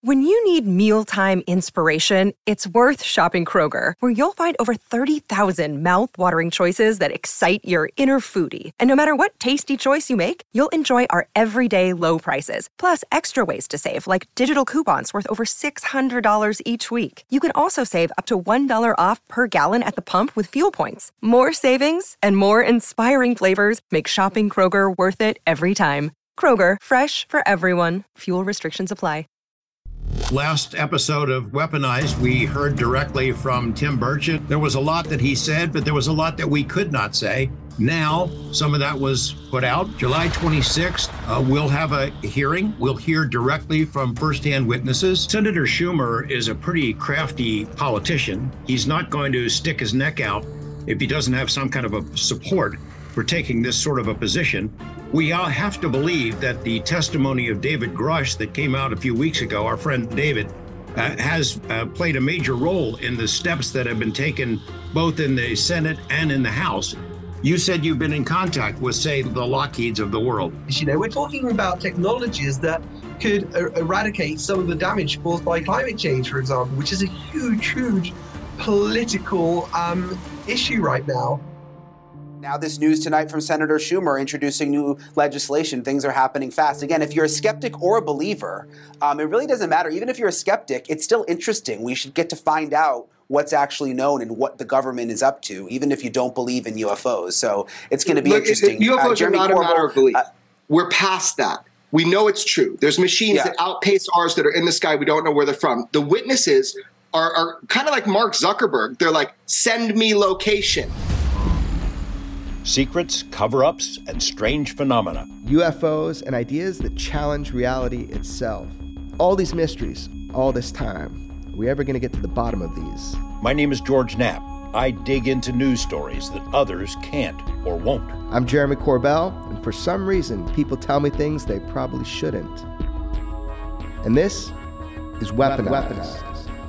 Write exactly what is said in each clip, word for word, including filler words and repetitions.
When you need mealtime inspiration, it's worth shopping Kroger, where you'll find over thirty thousand mouth-watering choices that excite your inner foodie. And no matter what tasty choice you make, you'll enjoy our everyday low prices, plus extra ways to save, like digital coupons worth over six hundred dollars each week. You can also save up to one dollar off per gallon at the pump with fuel points. More savings and more inspiring flavors make shopping Kroger worth it every time. Kroger, fresh for everyone. Fuel restrictions apply. Last episode of Weaponized, we heard directly from Tim Burchett. There was a lot that he said, but there was a lot that we could not say. Now, some of that was put out. July twenty-sixth, uh, we'll have a hearing. We'll hear directly from firsthand witnesses. Senator Schumer is a pretty crafty politician. He's not going to stick his neck out if he doesn't have some kind of a support for taking this sort of a position. We all have to believe that the testimony of David Grush that came out a few weeks ago, our friend David, uh, has uh, played a major role in the steps that have been taken both in the Senate and in the House. You said you've been in contact with, say, the Lockheeds of the world. You know, we're talking about technologies that could er- eradicate some of the damage caused by climate change, for example, which is a huge, huge political um, issue right now. Now this news tonight from Senator Schumer introducing new legislation. Things are happening fast. Again, if you're a skeptic or a believer, um, it really doesn't matter. Even if you're a skeptic, it's still interesting. We should get to find out what's actually known and what the government is up to, even if you don't believe in U F Os. So it's going to be Look, interesting. U F Os uh, are not Corbell, a matter of belief. Uh, We're past that. We know it's true. There's machines yeah. that outpace ours that are in the sky. We don't know where they're from. The witnesses are, are kind of like Mark Zuckerberg. They're like, send me location. Secrets, cover-ups, and strange phenomena. U F Os and ideas that challenge reality itself. All these mysteries, all this time. Are we ever going to get to the bottom of these? My name is George Knapp. I dig into news stories that others can't or won't. I'm Jeremy Corbell, and for some reason, people tell me things they probably shouldn't. And this is Weaponized. Weaponized.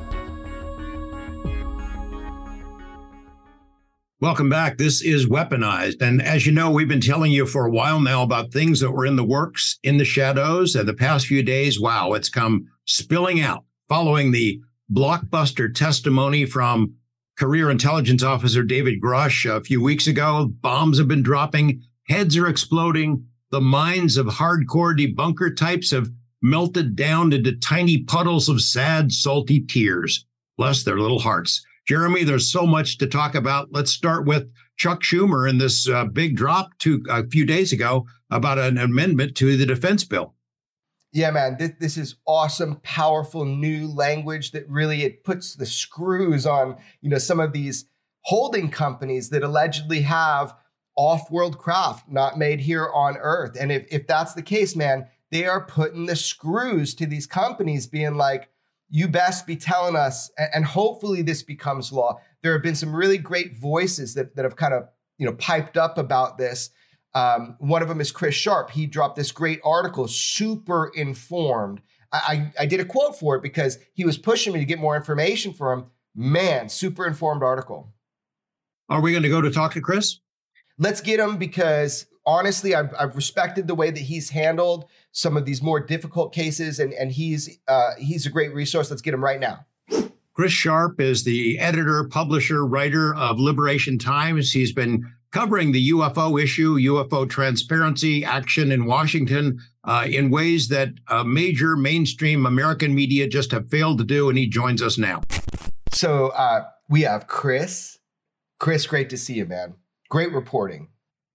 Welcome back. This is Weaponized. And as you know, we've been telling you for a while now about things that were in the works, in the shadows. And the past few days, wow, it's come spilling out following the blockbuster testimony from Career Intelligence Officer David Grush a few weeks ago. Bombs have been dropping. Heads are exploding. The minds of hardcore debunker types have melted down into tiny puddles of sad, salty tears. Bless their little hearts. Jeremy, there's so much to talk about. Let's start with Chuck Schumer and this uh, big drop to a few days ago about an amendment to the defense bill. Yeah, man, this, this is awesome, powerful new language that really it puts the screws on, you know, some of these holding companies that allegedly have off-world craft not made here on Earth. And if, if that's the case, man, they are putting the screws to these companies being like, you best be telling us, and hopefully this becomes law. There have been some really great voices that, that have kind of, you know, piped up about this. Um, one of them is Chris Sharp. He dropped this great article, super informed. I, I, I did a quote for it because he was pushing me to get more information from him. Man, super informed article. Are we going to go to talk to Chris? Let's get him because honestly, I've, I've respected the way that he's handled some of these more difficult cases, and, and he's uh, he's a great resource. Let's get him right now. Chris Sharp is the editor, publisher, writer of Liberation Times. He's been covering the U F O issue, U F O transparency action in Washington uh, in ways that uh, major mainstream American media just have failed to do, and he joins us now. So uh, we have Chris. Chris, great to see you, man. Great reporting.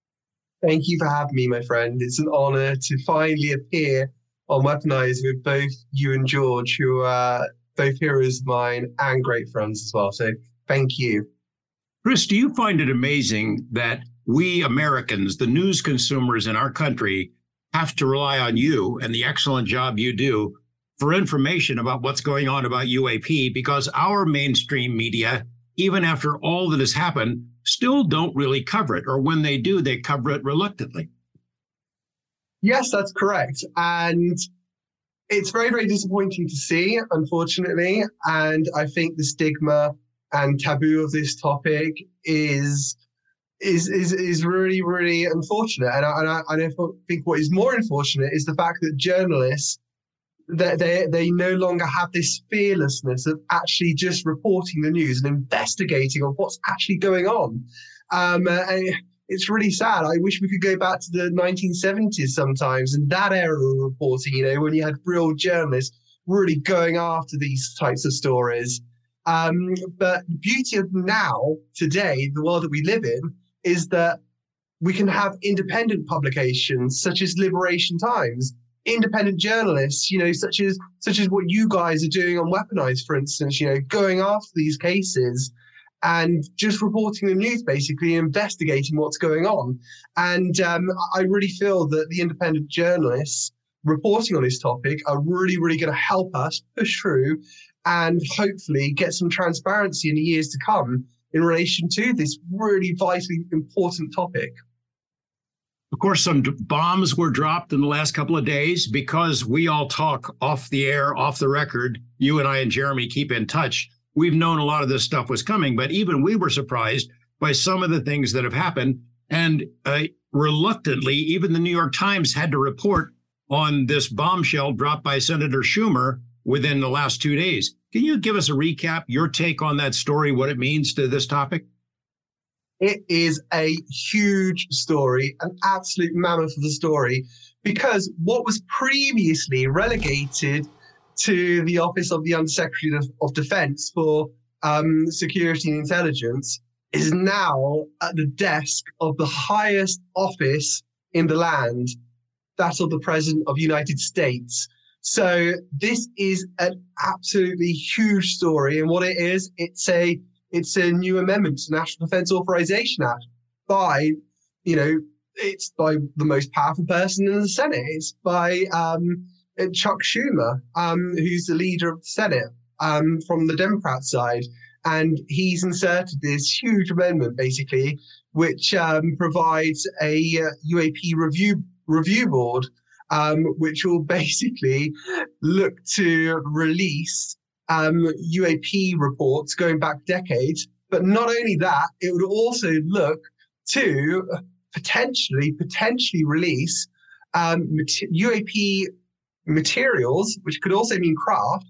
Thank you for having me, my friend. It's an honor to finally appear on Weaponized with both you and George, who are both heroes of mine and great friends as well. So thank you. Chris, do you find it amazing that we Americans, the news consumers in our country, have to rely on you and the excellent job you do for information about what's going on about U A P, because our mainstream media, even after all that has happened, still don't really cover it, or when they do, they cover it reluctantly? Yes, that's correct. And it's very, very disappointing to see, unfortunately. And I think the stigma and taboo of this topic is is is, is really, really unfortunate. And I, and, I, and I think what is more unfortunate is the fact that journalists They, they, they no longer have this fearlessness of actually just reporting the news and investigating on what's actually going on. Um, uh, and it's really sad. I wish we could go back to the nineteen seventies sometimes and that era of reporting, you know, when you had real journalists really going after these types of stories. Um, but the beauty of now, today, the world that we live in, is that we can have independent publications such as Liberation Times, independent journalists, you know, such as such as what you guys are doing on Weaponized, for instance, you know, going after these cases and just reporting the news, basically investigating what's going on. And um, I really feel that the independent journalists reporting on this topic are really, really going to help us push through and hopefully get some transparency in the years to come in relation to this really vitally important topic. Of course, some bombs were dropped in the last couple of days because we all talk off the air, off the record. You and I and Jeremy keep in touch. We've known a lot of this stuff was coming, but even we were surprised by some of the things that have happened. And uh, reluctantly, even the New York Times had to report on this bombshell dropped by Senator Schumer within the last two days. Can you give us a recap, your take on that story, what it means to this topic? It is a huge story, an absolute mammoth of a story, because what was previously relegated to the Office of the Undersecretary of, of Defense for um, Security and Intelligence is now at the desk of the highest office in the land, that of the President of the United States. So this is an absolutely huge story. And what it is, it's a it's a new amendment to the National Defense Authorization Act by, you know, it's by the most powerful person in the Senate. It's by um, Chuck Schumer, um, who's the leader of the Senate um, from the Democrat side. And he's inserted this huge amendment, basically, which um, provides a uh, U A P review review board, um, which will basically look to release um, U A P reports going back decades. But not only that, it would also look to potentially, potentially release um, U A P materials, which could also mean craft,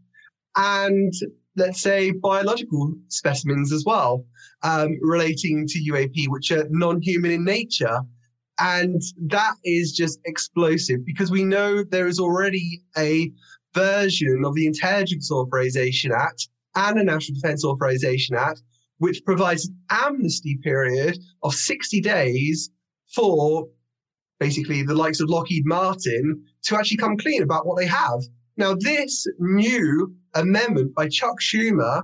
and let's say biological specimens as well, um, relating to U A P, which are non-human in nature. And that is just explosive because we know there is already a version of the Intelligence Authorization Act and the National Defense Authorization Act, which provides an amnesty period of sixty days for basically the likes of Lockheed Martin to actually come clean about what they have. Now, this new amendment by Chuck Schumer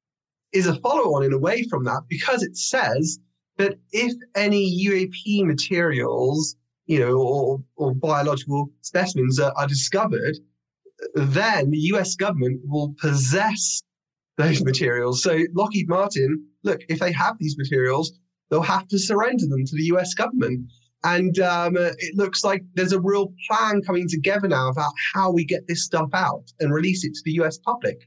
is a follow-on in a way from that because it says that if any U A P materials, you know, or, or biological specimens are, are discovered, then the U S government will possess those materials. So Lockheed Martin, look, if they have these materials, they'll have to surrender them to the U S government. And um, it looks like there's a real plan coming together now about how we get this stuff out and release it to the U S public.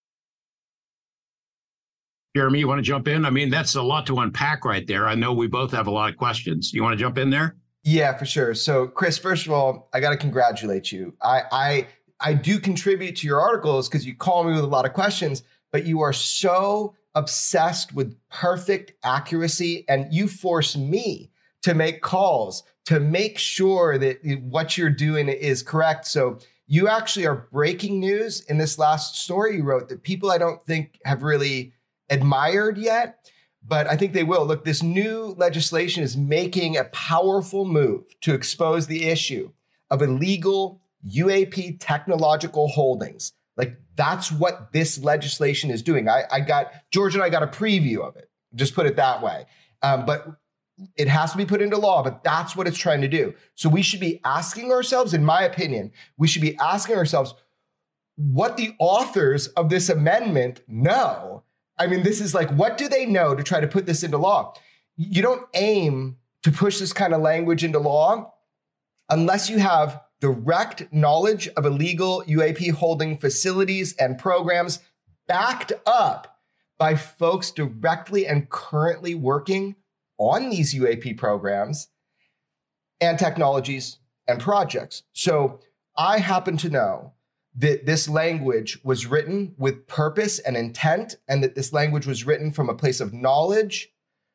Jeremy, you want to jump in? I mean, that's a lot to unpack right there. I know we both have a lot of questions. You want to jump in there? Yeah, for sure. So, Chris, first of all, I got to congratulate you. I, I, I do contribute to your articles because you call me with a lot of questions, but you are so obsessed with perfect accuracy, and you force me to make calls to make sure that what you're doing is correct. So you actually are breaking news in this last story you wrote that people I don't think have really admired yet, but I think they will. Look, this new legislation is making a powerful move to expose the issue of illegal U A P technological holdings. Like, that's what this legislation is doing. I, I got, George and I got a preview of it, just put it that way. Um, but it has to be put into law, but that's what it's trying to do. So we should be asking ourselves, in my opinion, we should be asking ourselves what the authors of this amendment know. I mean, this is like, what do they know to try to put this into law? You don't aim to push this kind of language into law unless you have direct knowledge of illegal U A P holding facilities and programs backed up by folks directly and currently working on these U A P programs and technologies and projects. So I happen to know that this language was written with purpose and intent, and that this language was written from a place of knowledge,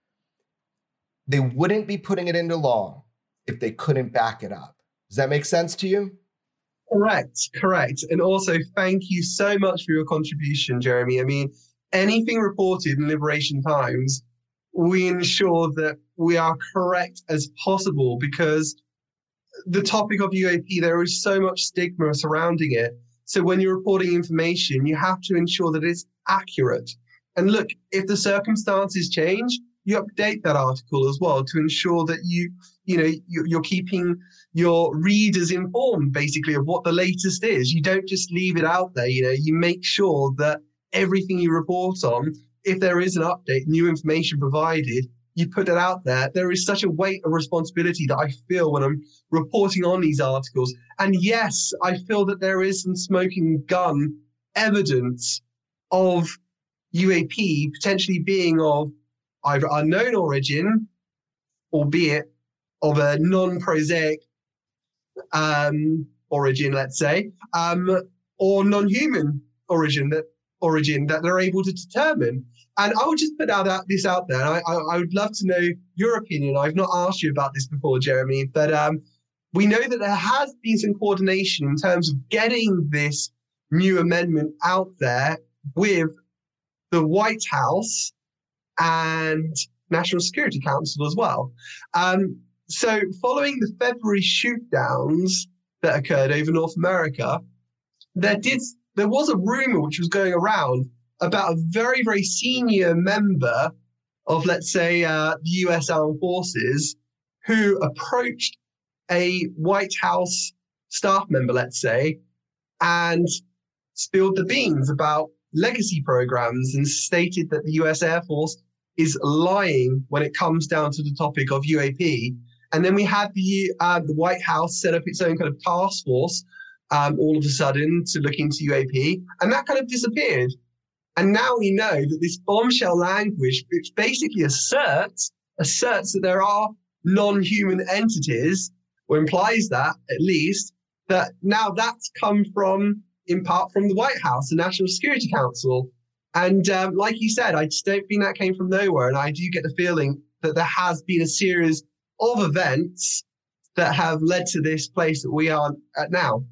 they wouldn't be putting it into law if they couldn't back it up. Does that make sense to you? Correct, correct. And also, thank you so much for your contribution, Jeremy. I mean, anything reported in Liberation Times, we ensure that we are correct as possible, because the topic of U A P, there is so much stigma surrounding it. So when you're reporting information, you have to ensure that it's accurate. And look, if the circumstances change, you update that article as well to ensure that you, you know, you're keeping your readers informed, basically, of what the latest is. You don't just leave it out there. You know, you make sure that everything you report on, if there is an update, new information provided, you put it out there. There is such a weight of responsibility that I feel when I'm reporting on these articles. And yes, I feel that there is some smoking gun evidence of U A P potentially being of either unknown origin, albeit of a non-prosaic um, origin, let's say, um, or non-human origin that origin that they're able to determine. And I would just put out, out this out there. I, I, I would love to know your opinion. I've not asked you about this before, Jeremy, but um, we know that there has been some coordination in terms of getting this new amendment out there with the White House and National Security Council as well. Um, so following the February shootdowns that occurred over North America, there did there was a rumor which was going around about a very, very senior member of, let's say, uh, the U S Armed Forces who approached a White House staff member, let's say, and spilled the beans about legacy programs and stated that the U S Air Force is lying when it comes down to the topic of U A P. And then we had the, uh, the White House set up its own kind of task force um, all of a sudden to look into U A P, and that kind of disappeared. And now we know that this bombshell language, which basically asserts, asserts that there are non-human entities, or implies that at least, that now that's come from, in part from the White House, the National Security Council. And um, like you said, I just don't think that came from nowhere. And I do get the feeling that there has been a series of events that have led to this place that we are at now.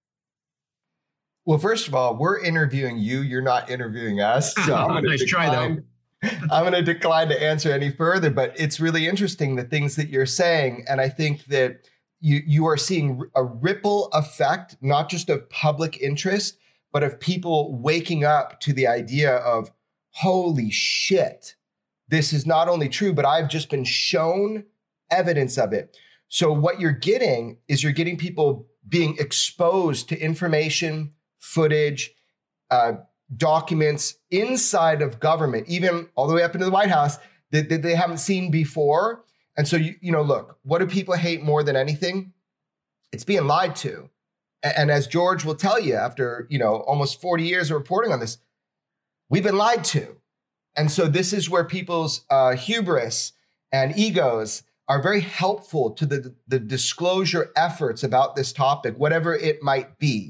Well, first of all, we're interviewing you. You're not interviewing us. So I'm going to nice decline, try, though. I'm going to decline to answer any further. But it's really interesting, the things that you're saying. And I think that you, you are seeing a ripple effect, not just of public interest, but of people waking up to the idea of, holy shit, this is not only true, but I've just been shown evidence of it. So what you're getting is you're getting people being exposed to information, footage, uh, documents inside of government, even all the way up into the White House, that, that they haven't seen before. And so, you, you know, look, what do people hate more than anything? It's being lied to. And, and as George will tell you, after, you know, almost forty years of reporting on this, we've been lied to. And so this is where people's uh, hubris and egos are very helpful to the, the disclosure efforts about this topic, whatever it might be.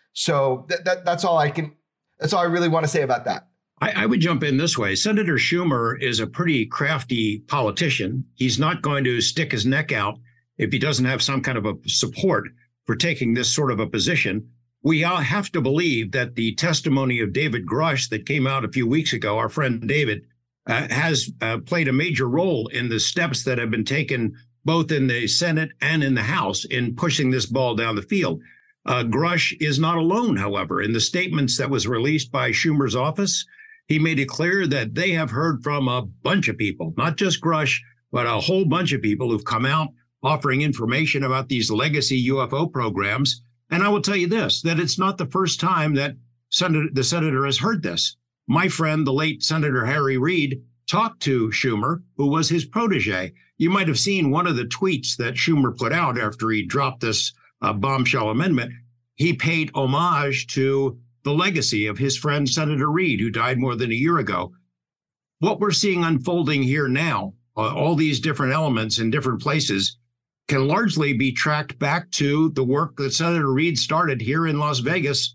So that, that that's all I can, that's all I really want to say about that. I, I would jump in this way. Senator Schumer is a pretty crafty politician. He's not going to stick his neck out if he doesn't have some kind of a support for taking this sort of a position. We all have to believe that the testimony of David Grush that came out a few weeks ago, our friend David, uh, has uh, played a major role in the steps that have been taken both in the Senate and in the House in pushing this ball down the field. Uh, Grush is not alone, however. In the statements that was released by Schumer's office, he made it clear that they have heard from a bunch of people, not just Grush, but a whole bunch of people who've come out offering information about these legacy U F O programs. And I will tell you this, that it's not the first time that Senator, the senator has heard this. My friend, the late Senator Harry Reid, talked to Schumer, who was his protege. You might have seen one of the tweets that Schumer put out after he dropped this uh, bombshell amendment. He paid homage to the legacy of his friend, Senator Reid, who died more than a year ago. What we're seeing unfolding here now, uh, all these different elements in different places, can largely be tracked back to the work that Senator Reid started here in Las Vegas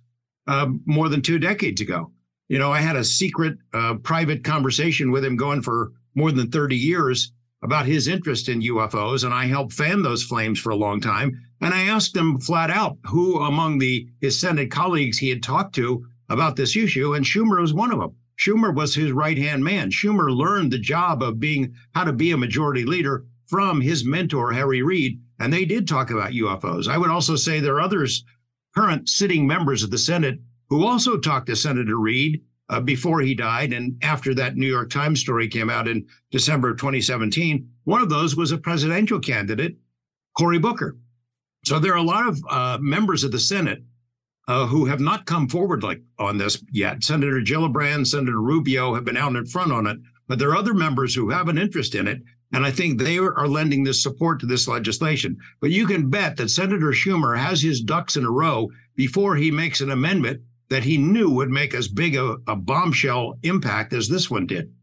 uh, more than two decades ago. You know, I had a secret uh, private conversation with him going for more than thirty years about his interest in U F Os, and I helped fan those flames for a long time. And I asked him flat out who among the his Senate colleagues he had talked to about this issue, and Schumer was one of them. Schumer was his right-hand man. Schumer learned the job of being how to be a majority leader from his mentor, Harry Reid, and they did talk about U F Os. I would also say there are others, current sitting members of the Senate, who also talked to Senator Reid uh, before he died and after that New York Times story came out in December of twenty seventeen. One of those was a presidential candidate, Cory Booker. So there are a lot of uh, members of the Senate uh, who have not come forward like on this yet. Senator Gillibrand, Senator Rubio have been out in front on it, but there are other members who have an interest in it. And I think they are lending this support to this legislation. But you can bet that Senator Schumer has his ducks in a row before he makes an amendment that he knew would make as big a, a bombshell impact as this one did.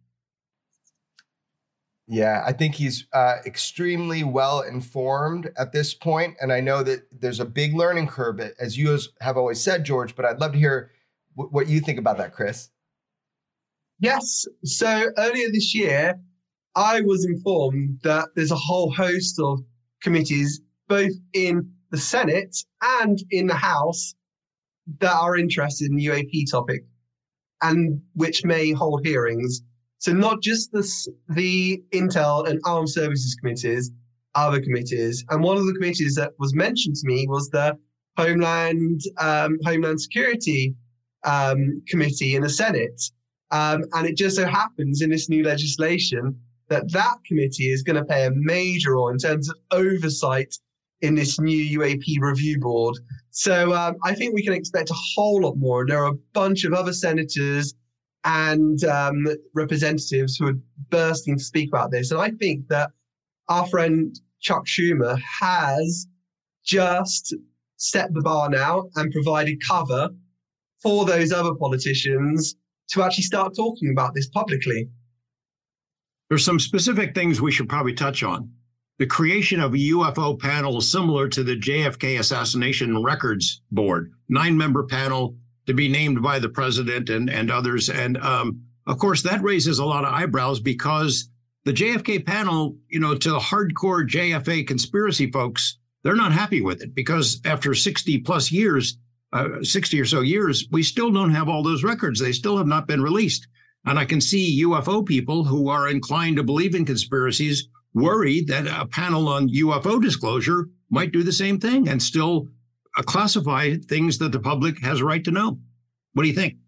Yeah, I think he's uh, extremely well informed at this point. And I know that there's a big learning curve, as you have always said, George, but I'd love to hear w- what you think about that, Chris. Yes. So earlier this year, I was informed that there's a whole host of committees, both in the Senate and in the House, that are interested in the U A P topic and which may hold hearings. So not just the, the Intel and Armed Services committees, other committees. And one of the committees that was mentioned to me was the Homeland um, Homeland Security um, Committee in the Senate. Um, and it just so happens in this new legislation that that committee is going to play a major role in terms of oversight in this new U A P review board. So um, I think we can expect a whole lot more. There are a bunch of other senators and um, representatives who are bursting to speak about this. And I think that our friend Chuck Schumer has just set the bar now and provided cover for those other politicians to actually start talking about this publicly. There's some specific things we should probably touch on. The creation of a U F O panel similar to the J F K Assassination Records Board, nine-member panel to be named by the president and, and others. And um, of course, that raises a lot of eyebrows because the J F K panel, you know, to the hardcore J F A conspiracy folks, they're not happy with it because after sixty plus years, uh, sixty or so years, we still don't have all those records. They still have not been released. And I can see U F O people who are inclined to believe in conspiracies worried that a panel on U F O disclosure might do the same thing and still uh, classify things that the public has a right to know. What do you think?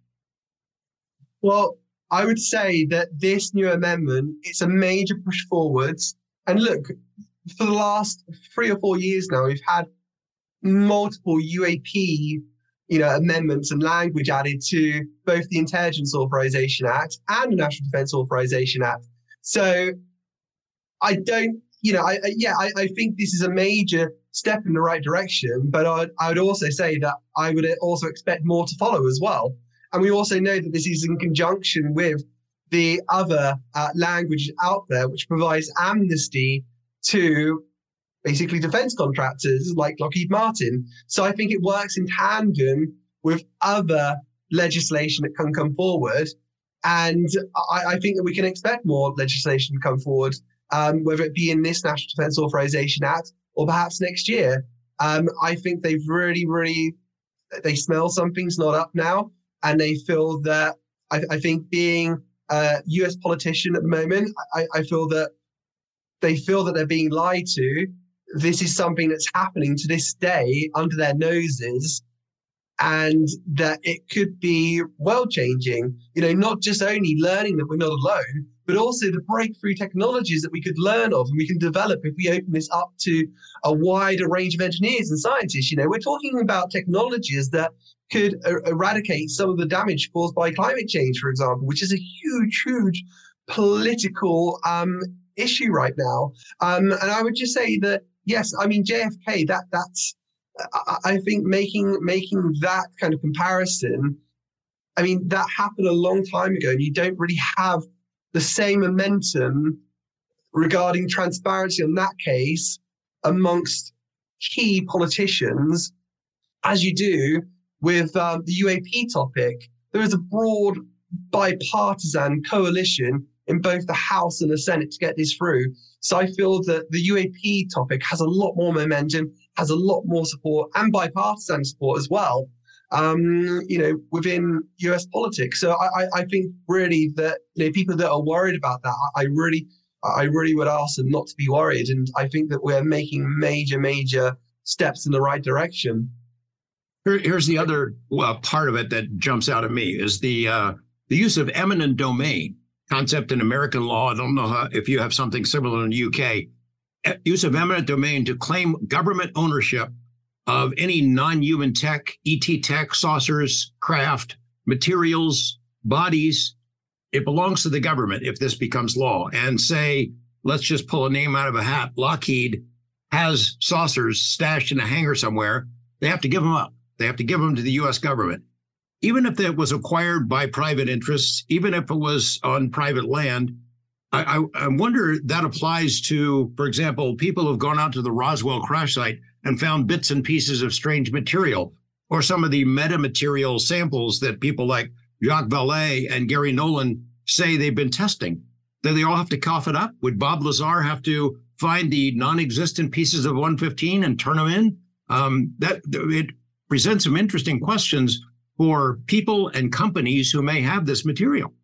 Well, I would say that this new amendment, it's a major push forwards. And look, for the last three or four years now, we've had multiple U A P you know, amendments and language added to both the Intelligence Authorization Act and the National Defense Authorization Act. So I don't, you know, I, I yeah, I, I think this is a major step in the right direction, but I, I would also say that I would also expect more to follow as well. And we also know that this is in conjunction with the other uh, language out there, which provides amnesty to basically defense contractors like Lockheed Martin. So I think it works in tandem with other legislation that can come forward. And I, I think that we can expect more legislation to come forward, um, whether it be in this National Defense Authorization Act or perhaps next year. Um, I think they've really, really, they smell something's not up now. And they feel that, I, I think being a U S politician at the moment, I, I feel that they feel that they're being lied to. This is something that's happening to this day under their noses, and that it could be world-changing. You know, not just only learning that we're not alone, but also the breakthrough technologies that we could learn of and we can develop if we open this up to a wider range of engineers and scientists. You know, we're talking about technologies that could er- eradicate some of the damage caused by climate change, for example, which is a huge, huge political um, issue right now. Um, and I would just say that, yes, I mean, J F K, that that's, I, I think making making that kind of comparison, I mean, that happened a long time ago, and you don't really have the same momentum regarding transparency on that case amongst key politicians as you do with um, the U A P topic, there is a broad bipartisan coalition in both the House and the Senate to get this through. So I feel that the U A P topic has a lot more momentum, has a lot more support, and bipartisan support as well, um, you know, within U S politics. So I, I think really that, you know, people that are worried about that, I really, I really would ask them not to be worried. And I think that we're making major, major steps in the right direction. Here, here's the other uh, part of it that jumps out at me is the uh, the use of eminent domain concept in American law. I don't know how, if you have something similar in the U K. Use of eminent domain to claim government ownership of any non-human tech, E T tech, saucers, craft, materials, bodies. It belongs to the government if this becomes law. And say, let's just pull a name out of a hat. Lockheed has saucers stashed in a hangar somewhere. They have to give them up. They have to give them to the U S government. Even if it was acquired by private interests, even if it was on private land, I, I, I wonder that applies to, for example, people who've gone out to the Roswell crash site and found bits and pieces of strange material, or some of the metamaterial samples that people like Jacques Vallée and Gary Nolan say they've been testing. Do they all have to cough it up? Would Bob Lazar have to find the non-existent pieces of one fifteen and turn them in? Um, that it presents some interesting questions for people and companies who may have this material.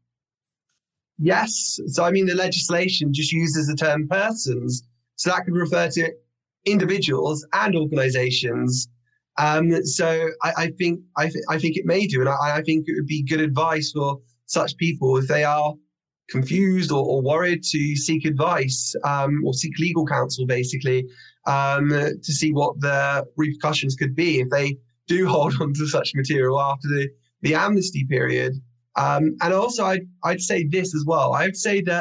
Yes. So, I mean, the legislation just uses the term persons. So that could refer to individuals and organizations. Um, so I, I think I, th- I think it may do. And I, I think it would be good advice for such people if they are confused or, or worried to seek advice um, or seek legal counsel, basically, um, to see what the repercussions could be if they do hold on to such material after the, the amnesty period. Um, and also, I'd, I'd say this as well. I'd say that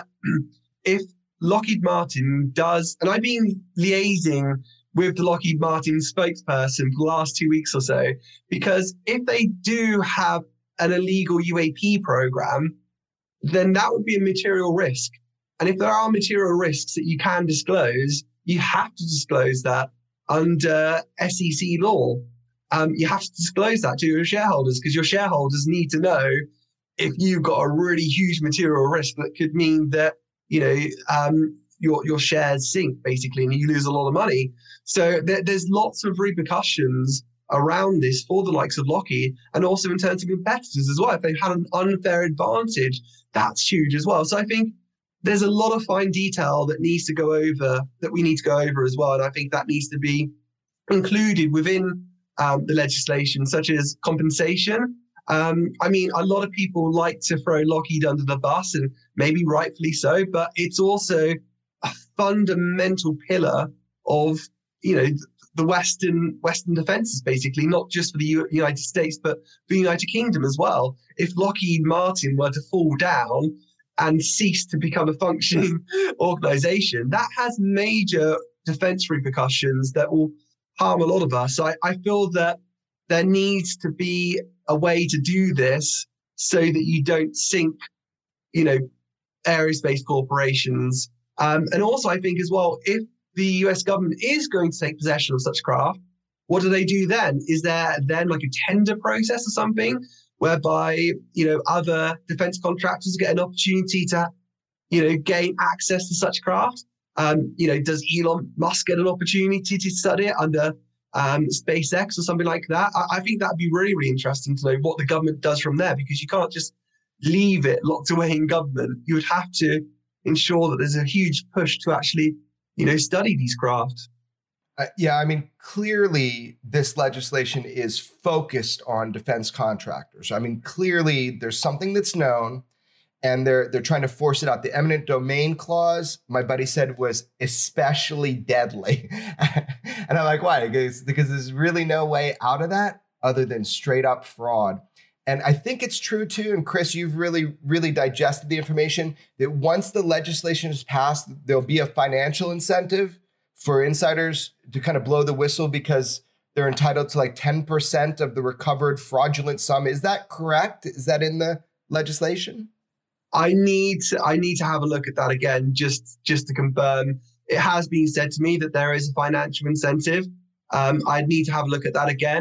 if Lockheed Martin does, and I've been liaising with the Lockheed Martin spokesperson for the last two weeks or so, because if they do have an illegal U A P program, then that would be a material risk. And if there are material risks that you can disclose, you have to disclose that under S E C law. Um, you have to disclose that to your shareholders because your shareholders need to know if you've got a really huge material risk that could mean that, you know, um, your your shares sink basically and you lose a lot of money. So there, there's lots of repercussions around this for the likes of Lockheed and also in terms of competitors as well. If they've had an unfair advantage, that's huge as well. So I think there's a lot of fine detail that needs to go over, that we need to go over as well. And I think that needs to be included within um, the legislation, such as compensation. Um, I mean, a lot of people like to throw Lockheed under the bus, and maybe rightfully so, but it's also a fundamental pillar of, you know, the Western Western defenses, basically, not just for the U- United States, but for the United Kingdom as well. If Lockheed Martin were to fall down and cease to become a functioning organization, that has major defense repercussions that will harm a lot of us. So I, I feel that there needs to be a way to do this so that you don't sink, you know, aerospace corporations. Um, and also, I think as well, if the U S government is going to take possession of such craft, what do they do then? Is there then like a tender process or something whereby, you know, other defense contractors get an opportunity to, you know, gain access to such craft? Um, you know, does Elon Musk get an opportunity to study it under um, SpaceX or something like that? I, I think that'd be really, really interesting to know what the government does from there, because you can't just leave it locked away in government. You would have to ensure that there's a huge push to actually, you know, study these crafts. Uh, yeah, I mean, clearly this legislation is focused on defense contractors. I mean, clearly there's something that's known and they're they're trying to force it out. The eminent domain clause, my buddy said, was especially deadly. And I'm like, why? Because, because there's really no way out of that other than straight up fraud. And I think it's true too, and Chris, you've really, really digested the information, that once the legislation is passed, there'll be a financial incentive for insiders to kind of blow the whistle because they're entitled to like ten percent of the recovered fraudulent sum. Is that correct? Is that in the legislation? I need to, I need to have a look at that again, just, just to confirm. It has been said to me that there is a financial incentive. Um, I'd need to have a look at that again.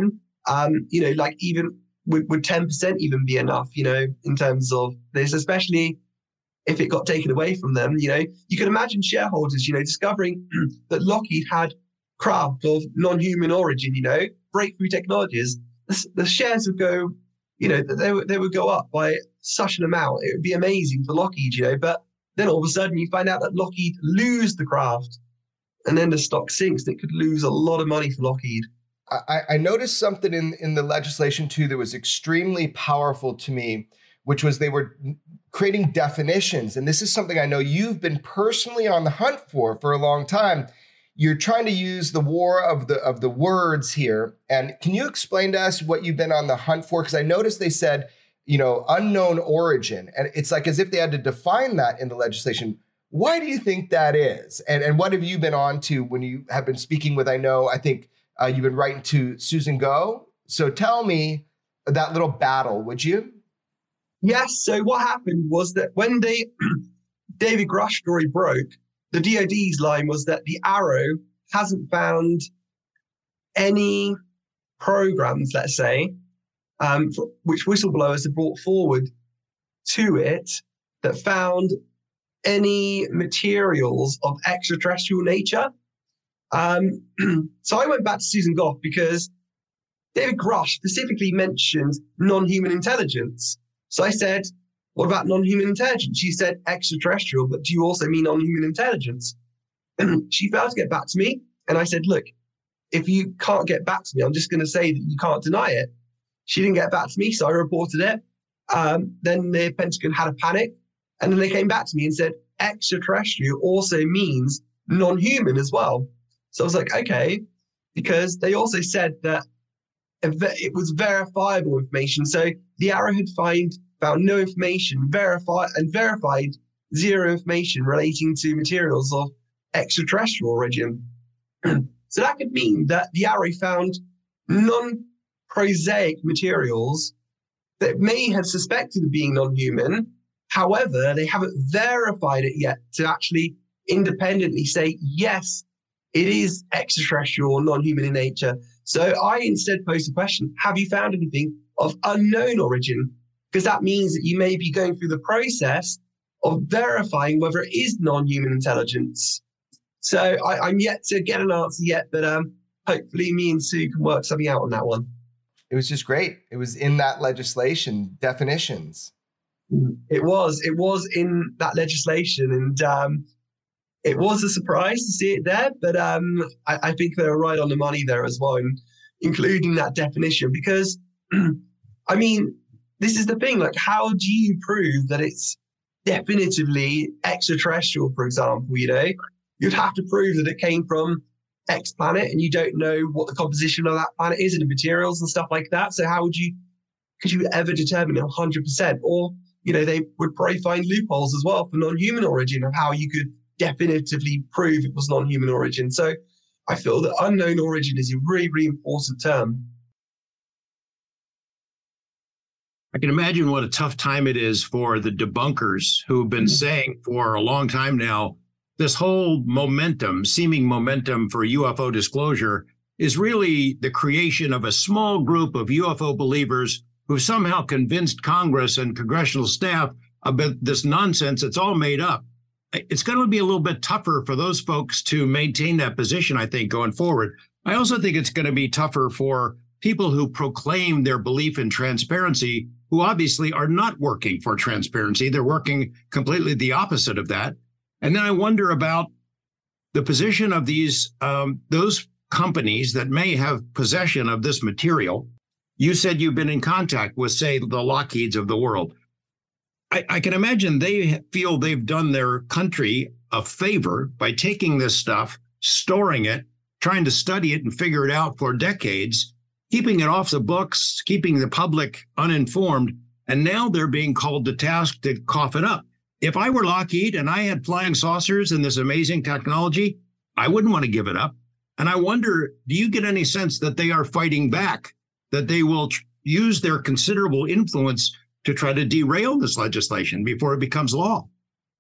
Um, you know, like even would, would ten percent even be enough, you know, in terms of this, especially if it got taken away from them? You know, you can imagine shareholders, you know, discovering that Lockheed had craft of non-human origin, you know, breakthrough technologies. The, the shares would go, you know, they would, they would go up by such an amount. It would be amazing for Lockheed, you know, but then all of a sudden you find out that Lockheed lose the craft and then the stock sinks. It could lose a lot of money for Lockheed. I, I noticed something in, in the legislation too that was extremely powerful to me, which was they were creating definitions. And this is something I know you've been personally on the hunt for for a long time. You're trying to use the war of the of the words here. And can you explain to us what you've been on the hunt for? Because I noticed they said, you know, unknown origin. And it's like as if they had to define that in the legislation. Why do you think that is? And, and what have you been on to when you have been speaking with, I know, I think uh, you've been writing to Susan Go. So tell me that little battle, would you? Yes. So what happened was that when the David Grush story broke, the D O D's line was that the Arrow hasn't found any programs, let's say, um, for, which whistleblowers have brought forward to it that found any materials of extraterrestrial nature. Um, so I went back to Susan Goff because David Grush specifically mentioned non-human intelligence. So I said, what about non-human intelligence? She said extraterrestrial, but do you also mean non-human intelligence? And she failed to get back to me. And I said, look, if you can't get back to me, I'm just going to say that you can't deny it. She didn't get back to me, so I reported it. Um, then the Pentagon had a panic. And then they came back to me and said, extraterrestrial also means non-human as well. So I was like, okay, because they also said that it was verifiable information. So the Arrow had find, found no information, verified and verified zero information relating to materials of extraterrestrial origin. So that could mean that the Arrow found non-prosaic materials that may have suspected of being non-human. However, they haven't verified it yet to actually independently say, yes, it is extraterrestrial or non-human in nature. So I instead posed the question, have you found anything of unknown origin? Because that means that you may be going through the process of verifying whether it is non-human intelligence. So I, I'm yet to get an answer yet, but um, hopefully me and Sue can work something out on that one. It was just great. It was in that legislation, definitions. It was. It was in that legislation, and um, it was a surprise to see it there. But um, I, I think they were right on the money there as well, in, including that definition. Because, I mean, this is the thing. Like, how do you prove that it's definitively extraterrestrial? For example, you know, you'd have to prove that it came from X planet, and you don't know what the composition of that planet is and the materials and stuff like that. So how would you? Could you ever determine it one hundred percent? Or you know, they would probably find loopholes as well for non-human origin of how you could definitively prove it was non-human origin. So I feel that unknown origin is a really, really important term. I can imagine what a tough time it is for the debunkers who have been mm-hmm. saying for a long time now, this whole momentum, seeming momentum for U F O disclosure is really the creation of a small group of U F O believers who've somehow convinced Congress and congressional staff about this nonsense. It's all made up. It's going to be a little bit tougher for those folks to maintain that position, I think, going forward. I also think it's going to be tougher for people who proclaim their belief in transparency, who obviously are not working for transparency. They're working completely the opposite of that. And then I wonder about the position of these, um, those companies that may have possession of this material. You said you've been in contact with, say, the Lockheeds of the world. I, I can imagine they feel they've done their country a favor by taking this stuff, storing it, trying to study it and figure it out for decades, keeping it off the books, keeping the public uninformed, and now they're being called to task to cough it up. If I were Lockheed and I had flying saucers and this amazing technology, I wouldn't want to give it up. And I wonder, do you get any sense that they are fighting back, that they will tr- use their considerable influence to try to derail this legislation before it becomes law?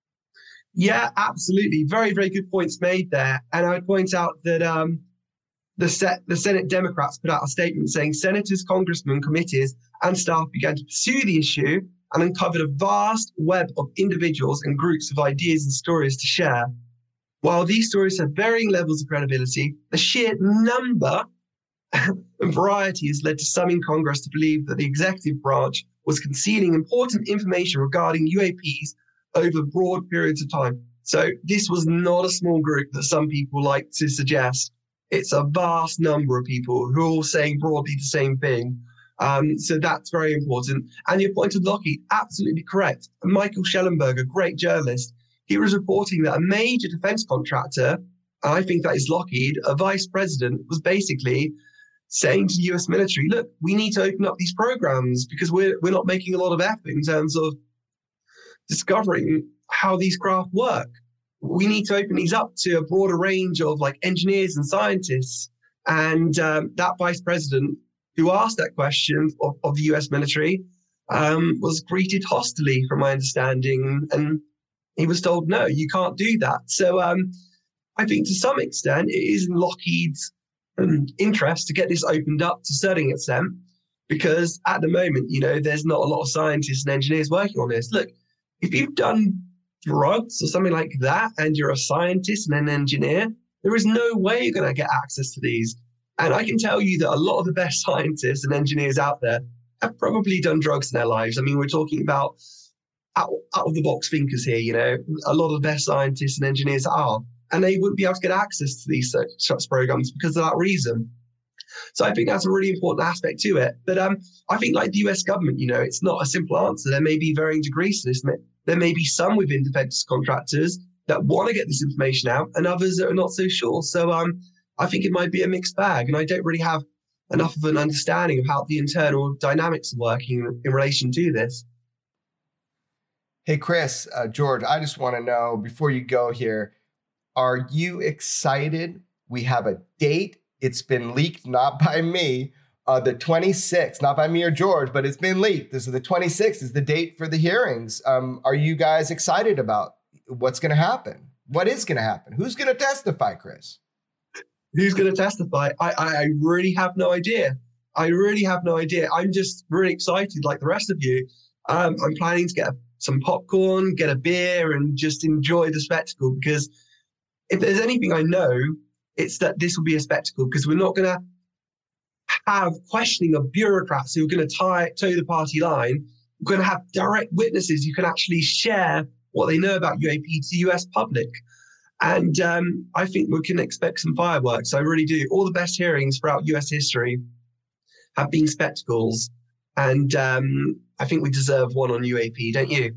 Yeah, absolutely. Very, very good points made there. And I would point out that um, the, set, the Senate Democrats put out a statement saying senators, congressmen, committees, and staff began to pursue the issue and uncovered a vast web of individuals and groups of ideas and stories to share. While these stories have varying levels of credibility, the sheer number and variety has led to some in Congress to believe that the executive branch was concealing important information regarding U A Ps over broad periods of time. So this was not a small group that some people like to suggest. It's a vast number of people who are all saying broadly the same thing. Um, so that's very important. And your point of Lockheed, absolutely correct. Michael Schellenberg, a great journalist, he was reporting that a major defense contractor, I think that is Lockheed, a vice president, was basically saying to the U S military, look, we need to open up these programs because we're we're not making a lot of effort in terms of discovering how these craft work. We need to open these up to a broader range of like engineers and scientists. And um, that vice president who asked that question of, of the U S military um, was greeted hostilely, from my understanding. And he was told, no, you can't do that. So um, I think to some extent, it is in Lockheed's um, interest to get this opened up to a certain extent, because at the moment, you know, there's not a lot of scientists and engineers working on this. Look, if you've done drugs or something like that, and you're a scientist and an engineer, there is no way you're going to get access to these. And I can tell you that a lot of the best scientists and engineers out there have probably done drugs in their lives. I mean, we're talking about out, out of the box thinkers here, you know, a lot of the best scientists and engineers are, and they wouldn't be able to get access to these such, such programs because of that reason. So I think that's a really important aspect to it. But um, I think like the U S government, you know, it's not a simple answer. There may be varying degrees to this. There may be some within defense contractors that want to get this information out and others that are not so sure. So um, I think it might be a mixed bag. And I don't really have enough of an understanding of how the internal dynamics are working in relation to this. Hey, Chris, uh, George, I just want to know before you go here, are you excited? We have a date. It's been leaked, not by me, uh, the twenty-sixth, not by me or George, but it's been leaked. This is the twenty-sixth is the date for the hearings. Um, are you guys excited about what's going to happen? What is going to happen? Who's going to testify, Chris? Who's going to testify? I, I really have no idea. I really have no idea. I'm just really excited like the rest of you. Um, I'm planning to get some popcorn, get a beer, and just enjoy the spectacle, because if there's anything I know, it's that this will be a spectacle, because we're not going to have questioning of bureaucrats who are going to tie, toe the party line. We're going to have direct witnesses who can actually share what they know about U A P to the U S public. And um, I think we can expect some fireworks. I really do. All the best hearings throughout U S history have been spectacles. And um, I think we deserve one on U A P, don't you?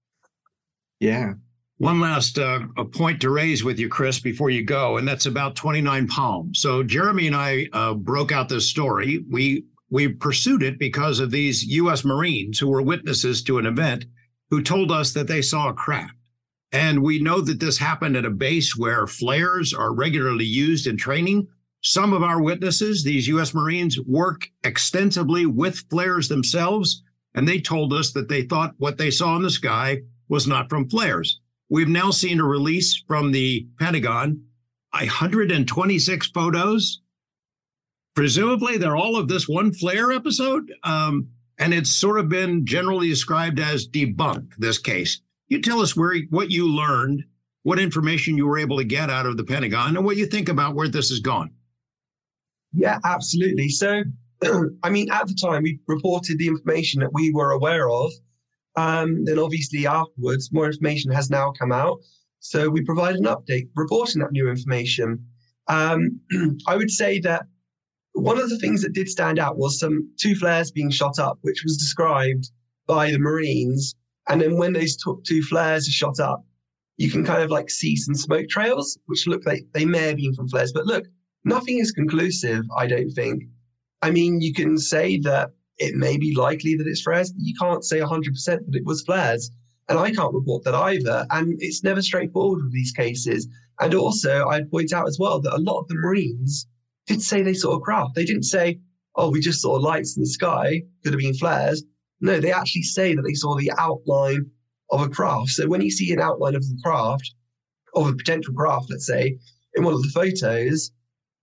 Yeah. One last uh, a point to raise with you, Chris, before you go, and that's about twenty-nine Palms. So Jeremy and I uh, broke out this story. We we pursued it because of these U S Marines who were witnesses to an event who told us that they saw a craft. And we know that this happened at a base where flares are regularly used in training. Some of our witnesses, these U S Marines, work extensively with flares themselves, and they told us that they thought what they saw in the sky was not from flares. We've now seen a release from the Pentagon, one hundred twenty-six photos. Presumably, they're all of this one flare episode, um, and it's sort of been generally described as debunked, this case. You tell us where what you learned, what information you were able to get out of the Pentagon, and what you think about where this has gone. Yeah, absolutely. So, I mean, at the time, we reported the information that we were aware of. Um, then obviously afterwards, more information has now come out. So we provided an update reporting that new information. Um, I would say that one of the things that did stand out was some two flares being shot up, which was described by the Marines. And then when those t- two flares are shot up, you can kind of like see some smoke trails, which look like they may have been from flares. But look, nothing is conclusive, I don't think. I mean, you can say that it may be likely that it's flares, but you can't say one hundred percent that it was flares. And I can't report that either. And it's never straightforward with these cases. And also, I'd point out as well that a lot of the Marines did say they saw a craft. They didn't say, oh, we just saw lights in the sky, could have been flares. No, they actually say that they saw the outline of a craft. So when you see an outline of the craft, of a potential craft, let's say, in one of the photos,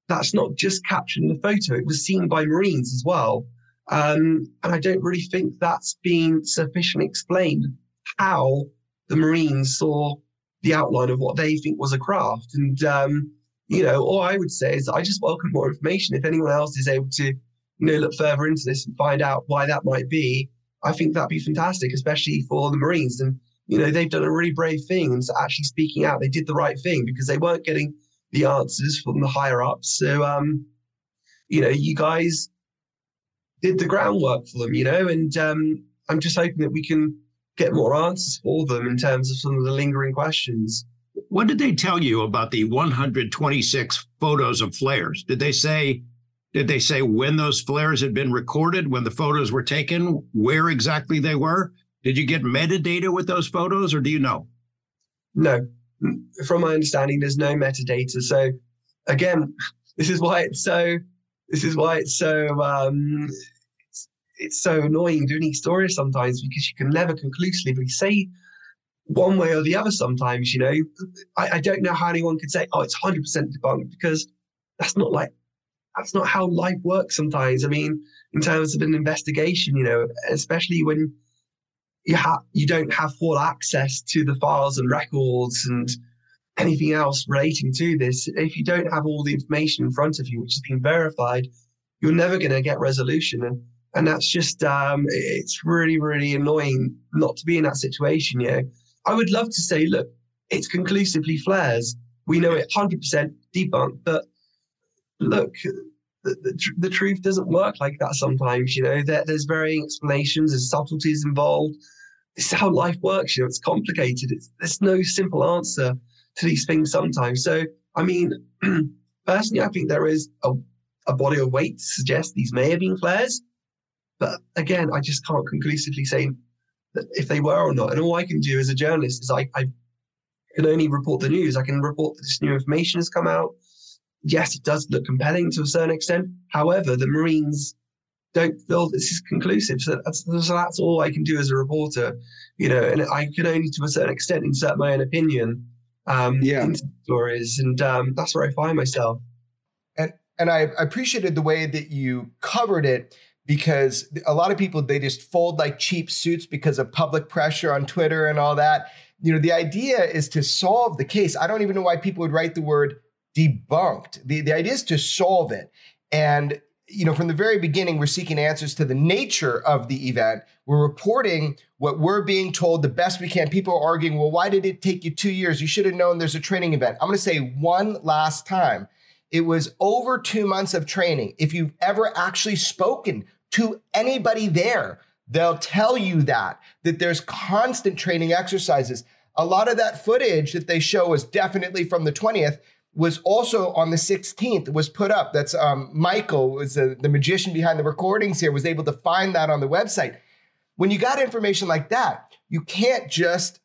that's not just captured in the photo. It was seen by Marines as well. Um, and I don't really think that's been sufficiently explained how the Marines saw the outline of what they think was a craft. And, um, you know, all I would say is I just welcome more information. If anyone else is able to, you know, look further into this and find out why that might be, I think that'd be fantastic, especially for the Marines. And, you know, they've done a really brave thing and actually speaking out. They did the right thing because they weren't getting the answers from the higher ups. So, um, you know, you guys did the groundwork for them, you know, and um, I'm just hoping that we can get more answers for them in terms of some of the lingering questions. What did they tell you about the one hundred twenty-six photos of flares? Did they say, did they say when those flares had been recorded, when the photos were taken, where exactly they were? Did you get metadata with those photos, or do you know? No. From my understanding, there's no metadata. So again, this is why it's so, this is why it's so, um, it's, it's so annoying doing these stories sometimes, because you can never conclusively say one way or the other sometimes, you know. I, I don't know how anyone could say, oh, it's one hundred percent debunked, because that's not like, that's not how life works sometimes. I mean, in terms of an investigation, you know, especially when you have, you don't have full access to the files and records and anything else relating to this. If you don't have all the information in front of you, which has been verified, you're never going to get resolution. And and that's just, um, it's really, really annoying not to be in that situation, you know. I would love to say, look, it's conclusively flares. We know it one hundred percent debunked, but look, the, the, tr- the truth doesn't work like that sometimes, you know. There, there's varying explanations, there's subtleties involved. This is how life works, you know. It's complicated. It's, there's no simple answer to these things sometimes. So, I mean, personally, I think there is a, a body of weight to suggest these may have been flares. But again, I just can't conclusively say that if they were or not. And all I can do as a journalist is I, I can only report the news. I can report that this new information has come out. Yes, it does look compelling to a certain extent. However, the Marines don't feel this is conclusive. So that's, so that's all I can do as a reporter, you know, and I can only to a certain extent insert my own opinion um, yeah. into stories. And um, that's where I find myself. And and I appreciated the way that you covered it, because a lot of people, they just fold like cheap suits because of public pressure on Twitter and all that. You know, the idea is to solve the case. I don't even know why people would write the word debunked. The, the idea is to solve it. And, you know, from the very beginning, we're seeking answers to the nature of the event. We're reporting what we're being told the best we can. People are arguing, well, why did it take you two years? You should have known there's a training event. I'm going to say one last time. It was over two months of training. If you've ever actually spoken to anybody there, they'll tell you that, that there's constant training exercises. A lot of that footage that they show is definitely from the twentieth, was also on the sixteenth, was put up. That's um, Michael, was uh, the magician behind the recordings here, was able to find that on the website. When you got information like that, you can't just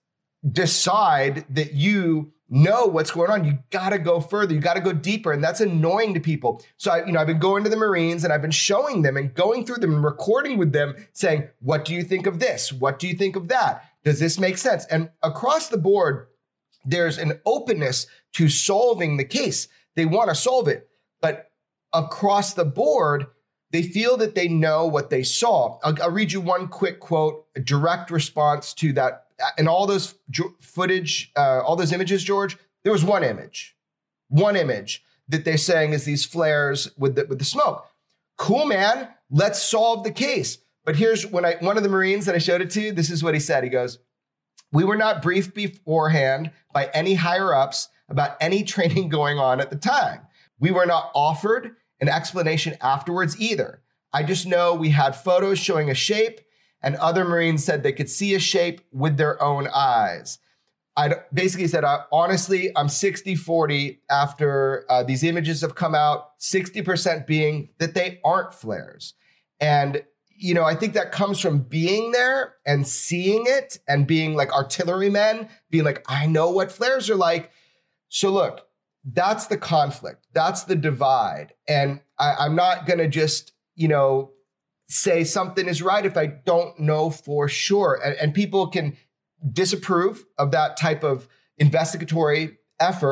decide that you know what's going on. You got to go further. You got to go deeper. And that's annoying to people. So, I, you know, I've been going to the Marines and I've been showing them and going through them and recording with them saying, what do you think of this? What do you think of that? Does this make sense? And across the board, there's an openness to solving the case. They want to solve it, but across the board, they feel that they know what they saw. I'll, I'll read you one quick quote, a direct response to that. And all those footage, uh, all those images, George, there was one image, one image that they're saying is these flares with the, with the smoke. Cool, man. Let's solve the case. But here's when I, one of the Marines that I showed it to, this is what he said. He goes, we were not briefed beforehand by any higher ups about any training going on at the time. We were not offered an explanation afterwards either. I just know we had photos showing a shape, and other Marines said they could see a shape with their own eyes. I basically said, uh, honestly, I'm sixty forty after uh, these images have come out, sixty percent being that they aren't flares. And, you know, I think that comes from being there and seeing it and being like artillerymen, being like, I know what flares are like. So look, that's the conflict. That's the divide. And I, I'm not going to just, you know, say something is right if I don't know for sure. And, and people can disapprove of that type of investigatory effort,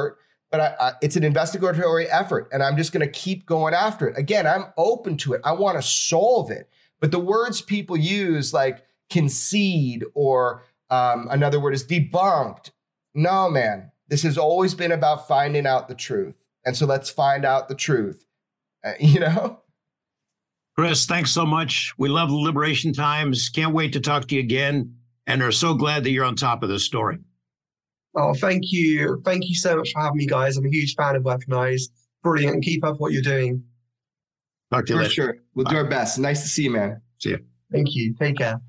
but I, I, it's an investigatory effort, and I'm just going to keep going after it. Again, I'm open to it. I want to solve it. But the words people use, like concede or um, another word is debunked. No, man, this has always been about finding out the truth. And so let's find out the truth, uh, you know? Chris, thanks so much. We love the Liberation Times. Can't wait to talk to you again. And are so glad that you're on top of this story. Oh, thank you. Thank you so much for having me, guys. I'm a huge fan of Weaponized. Brilliant. And keep up what you're doing. Talk to you For later. sure. We'll Bye. do our best. Nice to see you, man. See you. Thank you. Take care.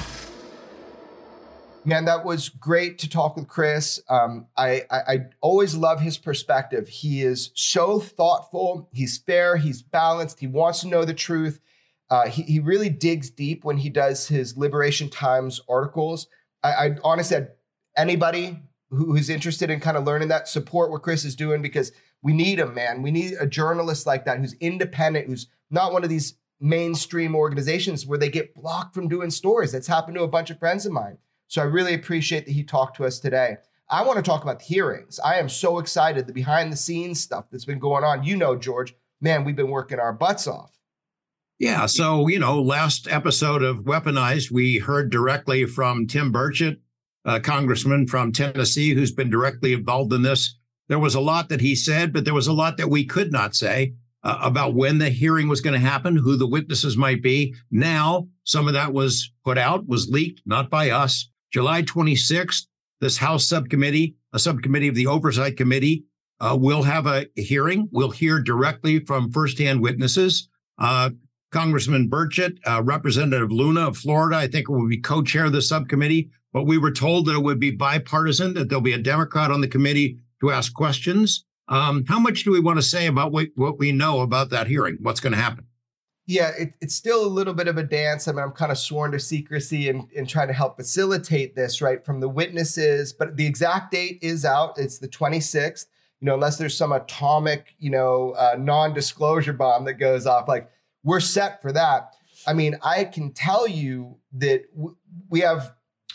Man, that was great to talk with Chris. Um, I, I, I always love his perspective. He is so thoughtful. He's fair. He's balanced. He wants to know the truth. Uh, he, he really digs deep when he does his Liberation Times articles. I, I honestly, anybody who, who's interested in kind of learning that, support what Chris is doing, because we need him, man. We need a journalist like that who's independent, who's not one of these mainstream organizations where they get blocked from doing stories. That's happened to a bunch of friends of mine. So I really appreciate that he talked to us today. I want to talk about the hearings. I am so excited, the behind the scenes stuff that's been going on. You know, George, man, we've been working our butts off. Yeah. So, you know, last episode of Weaponized, we heard directly from Tim Burchett, a congressman from Tennessee, who's been directly involved in this. There was a lot that he said, but there was a lot that we could not say uh, about when the hearing was going to happen, who the witnesses might be. Now, some of that was put out, was leaked, not by us. July twenty-sixth, this House subcommittee, a subcommittee of the Oversight Committee, uh, will have a hearing. We'll hear directly from firsthand witnesses. Uh, Congressman Burchett, uh, Representative Luna of Florida, I think will be co-chair of the subcommittee. But we were told that it would be bipartisan, that there'll be a Democrat on the committee to ask questions. Um, how much do we want to say about what, what we know about that hearing? What's going to happen? Yeah, it, it's still a little bit of a dance. I mean, I'm kind of sworn to secrecy and, and trying to help facilitate this, right, from the witnesses. But the exact date is out. It's the twenty-sixth, you know, unless there's some atomic, you know, uh, non-disclosure bomb that goes off. Like, we're set for that. I mean, I can tell you that w- we have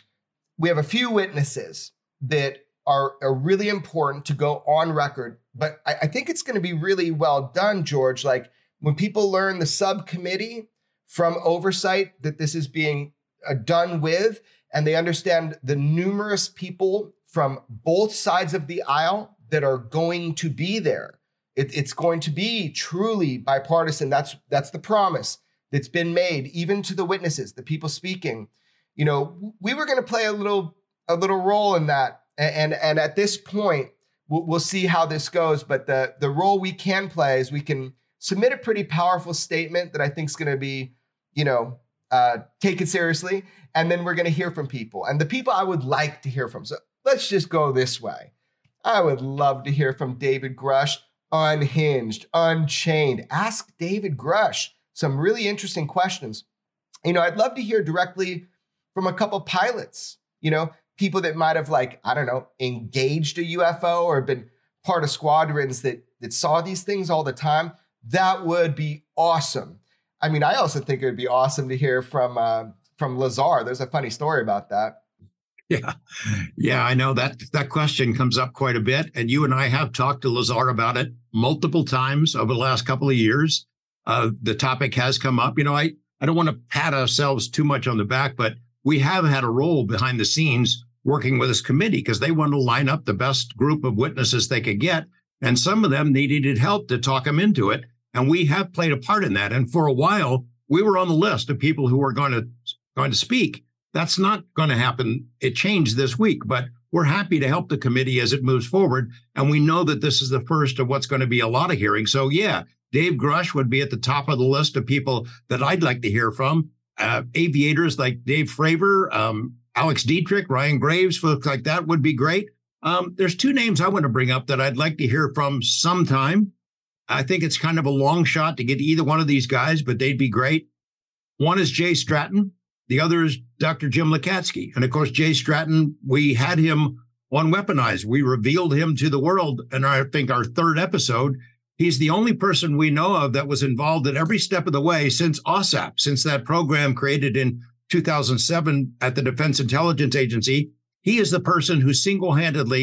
we have a few witnesses that are, are really important to go on record. But I, I think it's going to be really well done, George. Like, when people learn the subcommittee from oversight that this is being uh, done with, and they understand the numerous people from both sides of the aisle that are going to be there, it, it's going to be truly bipartisan. That's that's the promise that's been made, even to the witnesses, the people speaking. You know, we were going to play a little a little role in that, and and, and at this point, we'll, we'll see how this goes. But the the role we can play is we can submit a pretty powerful statement that I think is going to be, you know, uh, taken seriously. And then we're going to hear from people, and the people I would like to hear from. So let's just go this way. I would love to hear from David Grush, unhinged, unchained. Ask David Grush some really interesting questions. You know, I'd love to hear directly from a couple pilots, you know, people that might have, like, I don't know, engaged a U F O or been part of squadrons that that saw these things all the time. That would be awesome. I mean, I also think it would be awesome to hear from uh, from Lazar. There's a funny story about that. Yeah, yeah, I know that that question comes up quite a bit, and you and I have talked to Lazar about it multiple times over the last couple of years. Uh, the topic has come up. You know, I I don't want to pat ourselves too much on the back, but we have had a role behind the scenes working with this committee because they wanted to line up the best group of witnesses they could get, and some of them needed help to talk them into it. And we have played a part in that. And for a while, we were on the list of people who were going to going to speak. That's not going to happen. It changed this week, but we're happy to help the committee as it moves forward. And we know that this is the first of what's going to be a lot of hearings. So yeah, Dave Grush would be at the top of the list of people that I'd like to hear from. Uh, aviators like Dave Fravor, um, Alex Dietrich, Ryan Graves, folks like that would be great. Um, there's two names I want to bring up that I'd like to hear from sometime. I think it's kind of a long shot to get either one of these guys, but they'd be great. One is Jay Stratton. The other is Doctor Jim Lakatsky. And of course, Jay Stratton, we had him on Weaponized. We revealed him to the world in, our, I think, our third episode. He's the only person we know of that was involved at every step of the way since OSAP, since that program created in two thousand seven at the Defense Intelligence Agency. He is the person who single-handedly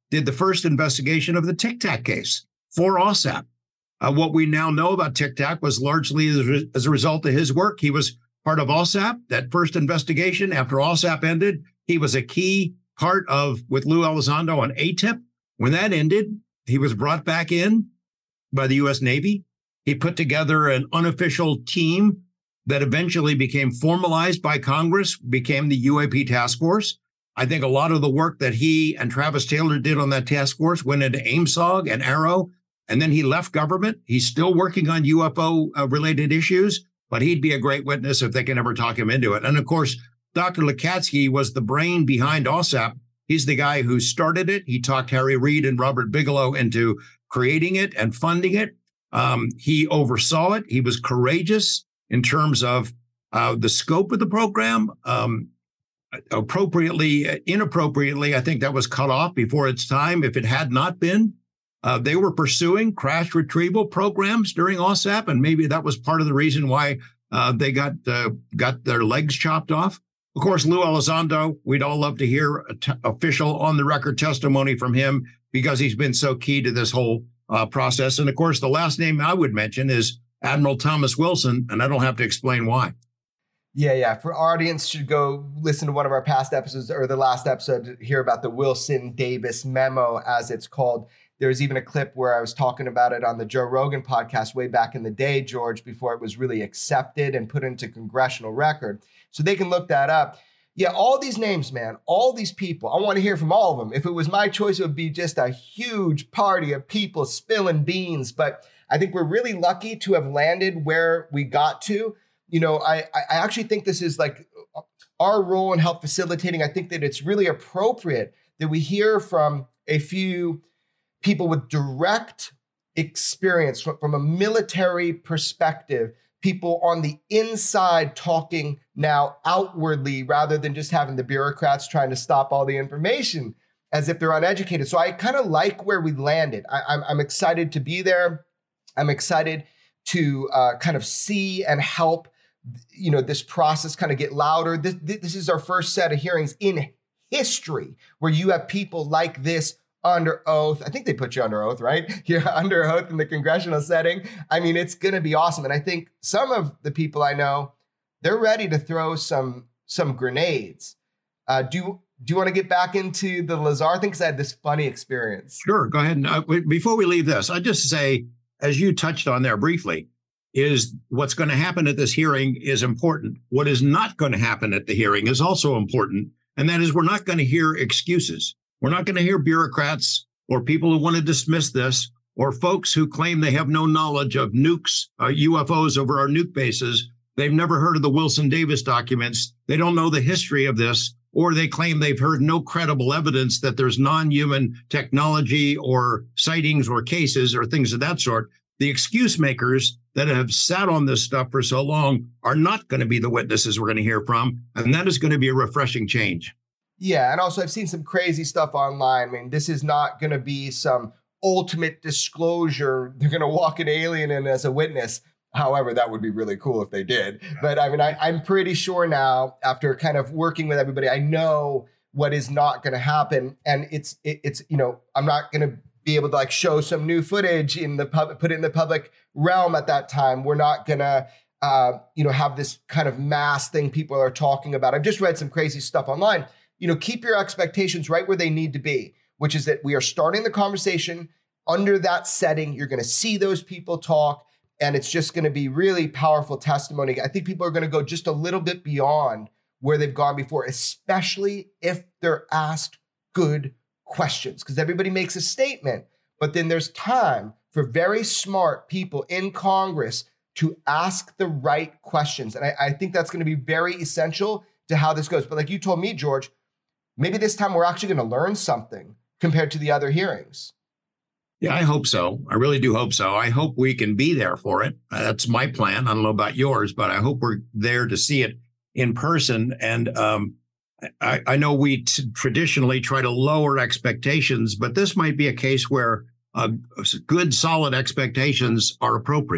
did the first investigation of the Tic Tac case for OSAP. Uh, what we now know about Tic Tac was largely as, re- as a result of his work. He was part of OSAP, that first investigation. After OSAP ended, he was a key part of, with Lou Elizondo on A T I P. When that ended, he was brought back in by the U S Navy. He put together an unofficial team that eventually became formalized by Congress, became the U A P task force. I think a lot of the work that he and Travis Taylor did on that task force went into AIMSOG and AARO, and then he left government. He's still working on U F O-related uh, issues, but he'd be a great witness if they can ever talk him into it. And of course, Doctor Lakatsky was the brain behind OSAP. He's the guy who started it. He talked Harry Reid and Robert Bigelow into creating it and funding it. Um, he oversaw it. He was courageous in terms of uh, the scope of the program. Um, appropriately, inappropriately, I think that was cut off before its time. If it had not been, uh, they were pursuing crash retrieval programs during OSAP, and maybe that was part of the reason why uh, they got uh, got their legs chopped off. Of course, Lou Elizondo, we'd all love to hear a t- official on-the-record testimony from him because he's been so key to this whole uh, process. And of course, the last name I would mention is Admiral Thomas Wilson, and I don't have to explain why. Yeah, yeah. For our audience, should go listen to one of our past episodes or the last episode to hear about the Wilson Davis memo, as it's called. There's even a clip where I was talking about it on the Joe Rogan podcast way back in the day, George, before it was really accepted and put into congressional record. So they can look that up. Yeah, all these names, man, all these people, I want to hear from all of them. If it was my choice, it would be just a huge party of people spilling beans. But I think we're really lucky to have landed where we got to. You know, I, I actually think this is like our role in help facilitating. I think that it's really appropriate that we hear from a few people with direct experience from, from a military perspective, people on the inside talking now outwardly rather than just having the bureaucrats trying to stop all the information as if they're uneducated. So I kind of like where we landed. I, I'm, I'm excited to be there. I'm excited to uh, kind of see and help, you know, this process kind of get louder. This, this is our first set of hearings in history where you have people like this under oath. I think they put you under oath, right? You're under oath in the congressional setting. I mean, it's going to be awesome. And I think some of the people I know, they're ready to throw some some grenades. Uh, do, do you want to get back into the Lazar thing? Because I had this funny experience. Sure, go ahead. And, uh, before we leave this, I just say, as you touched on there briefly, is what's going to happen at this hearing is important. What is not going to happen at the hearing is also important. And that is we're not going to hear excuses. We're not going to hear bureaucrats or people who want to dismiss this or folks who claim they have no knowledge of nukes, uh, U F Os over our nuke bases. They've never heard of the Wilson Davis documents. They don't know the history of this, or they claim they've heard no credible evidence that there's non-human technology or sightings or cases or things of that sort. The excuse makers that have sat on this stuff for so long are not going to be the witnesses we're going to hear from. And that is going to be a refreshing change. Yeah. And also I've seen some crazy stuff online. I mean, this is not going to be some ultimate disclosure. They're going to walk an alien in as a witness. However, that would be really cool if they did. But I mean, I, I'm pretty sure now, after kind of working with everybody, I know what is not going to happen. And it's, it, it's, you know, I'm not going to be able to like show some new footage in the pub, put it in the public realm at that time. We're not going to, uh, you know, have this kind of mass thing people are talking about. I've just read some crazy stuff online. You know, keep your expectations right where they need to be, which is that we are starting the conversation under that setting. You're going to see those people talk, and it's just going to be really powerful testimony. I think people are going to go just a little bit beyond where they've gone before, especially if they're asked good questions, because everybody makes a statement, but then there's time for very smart people in Congress to ask the right questions. And I, I think that's going to be very essential to how this goes. But like you told me, George, maybe this time we're actually going to learn something compared to the other hearings. Yeah, I hope so. I really do hope so. I hope we can be there for it. Uh, that's my plan. I don't know about yours, but I hope we're there to see it in person. And um, I, I know we t- traditionally try to lower expectations, but this might be a case where uh, good, solid expectations are appropriate.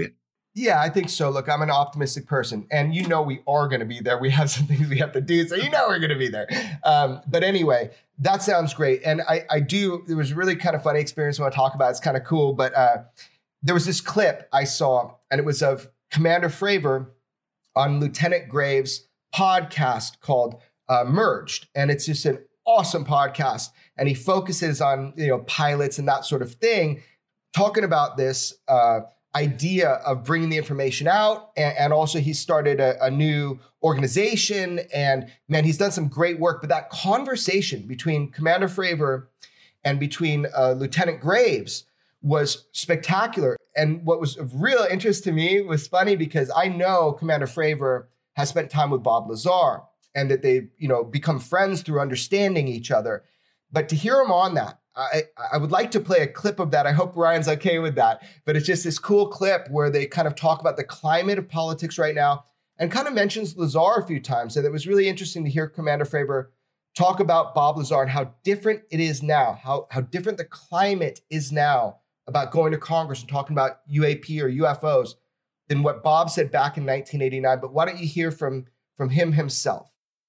Yeah, I think so. Look, I'm an optimistic person, and you know we are going to be there. We have some things we have to do, so you know we're going to be there. Um, but anyway, that sounds great. And I, I do, there was a really kind of funny experience I want to talk about. It's kind of cool, but uh, there was this clip I saw, and it was of Commander Fravor on Lieutenant Graves' podcast called uh, Merged. And it's just an awesome podcast. And he focuses on, you know, pilots and that sort of thing, talking about this uh, idea of bringing the information out. And, and also he started a, a new organization, and man, he's done some great work. But that conversation between Commander Fravor and between uh, Lieutenant Graves was spectacular. And what was of real interest to me was funny because I know Commander Fravor has spent time with Bob Lazar and that they, you know, become friends through understanding each other. But to hear him on that, I, I would like to play a clip of that. I hope Ryan's okay with that. But it's just this cool clip where they kind of talk about the climate of politics right now and kind of mentions Lazar a few times. And it was really interesting to hear Commander Fravor talk about Bob Lazar and how different it is now, how, how different the climate is now about going to Congress and talking about U A P or U F Os than what Bob said back in nineteen eighty-nine. But why don't you hear from, from him himself?